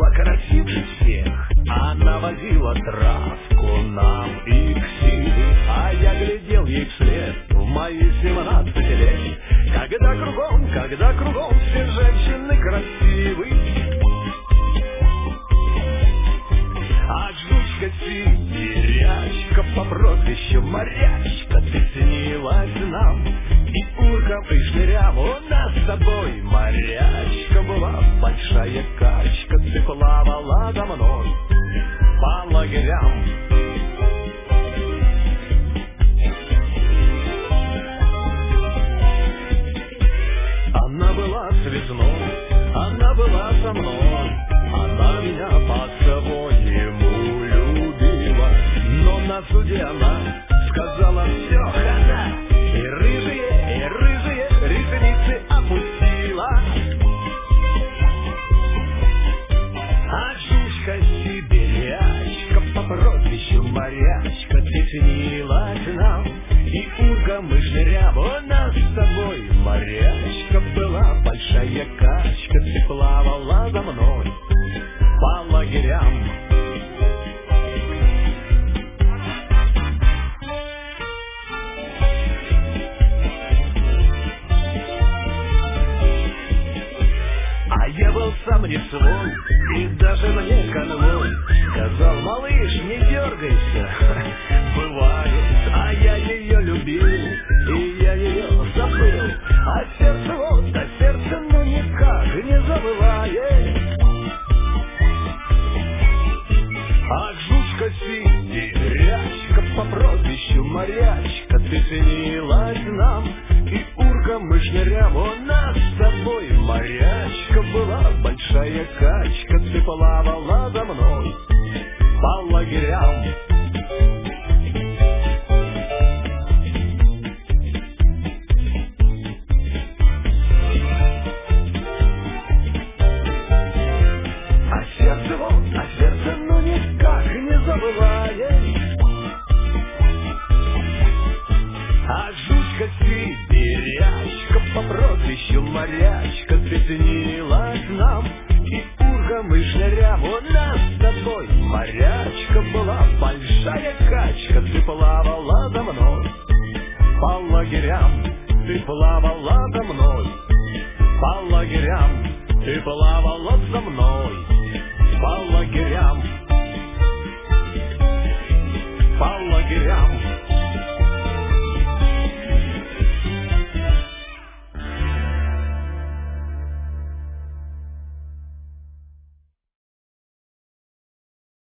была красивше всех. Она водила травку нам и к силе, а я глядел ей вслед в мои 17 лет. Когда кругом все женщины красивы, а жучка сибирячка по прозвищу Морячка, ты снилась нам и уркам, и шнырям. У нас с тобой, морячка, была большая качка. Ты плавала за мной по лагерям. Она была связной, она была со мной, она меня по-своему любила. Но на суде она сказала: все, хана, и рыжие ресницы опустила. А жучка сибирячка по прозвищу Морячка, ты снилась нам и уркам, и шнырям. У нас с тобой, морячка, была большая качка. Ты плавала за мной по лагерям. А я был сам не свой, и даже мне конвой сказал: малыш, не дергайся, бывает. А я ее любил, и я ее забыл, а сердце, ну никак не забывает. А жучка сибирячка по прозвищу Морячка, ты снилась нам и уркам, и шнырям. У нас с тобой, морячка, была большая качка. Ты плавала за мной по лагерям. А сердце, ну никак не забывает. А жучка сибирячка по прозвищу Морячка, ты снилась нам и уркам, и шнырям. У нас с тобой, морячка, была большая качка. Ты плавала за мной по лагерям. Ты плавала за мной по лагерям. Ты плавала за мной по лагерям.